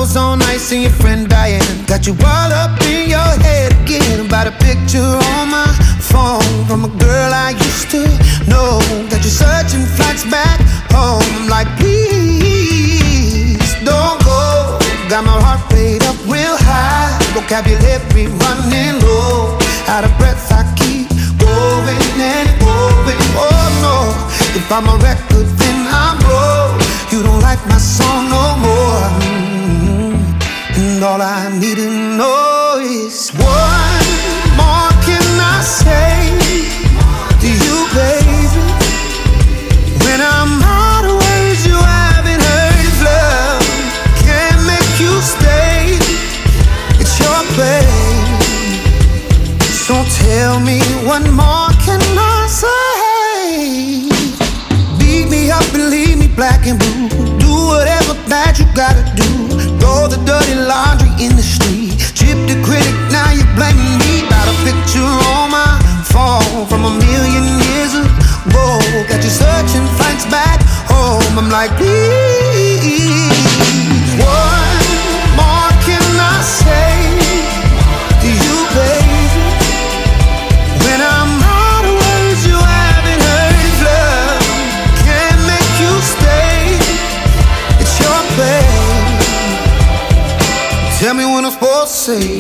was on ice and your friend Diane got you all up in your head again about a picture on my phone from a girl I used to know. Got you searching flights back home. I'm like, please don't go. Got my heart rate up real high, vocabulary running low. Out of breath I keep going and going. Oh no, if I'm a record then I'm broke. You don't like my song no more. And all I need to know is what more can I say to you, baby? When I'm out of words, you haven't heard if love can't make you stay. It's your play. So tell me what more can I say? Beat me up and leave me black and blue. Do whatever that you gotta do. Throw the dirty laundry in the street. Chip the critic, now you're blaming me. Got a picture on my phone from a million years ago. Got you searching flights back home. I'm like, please, what more can I say to you, baby? When I'm out of words, you haven't heard if love can't make you stay. It's your play. Tell me what I'm supposed to say.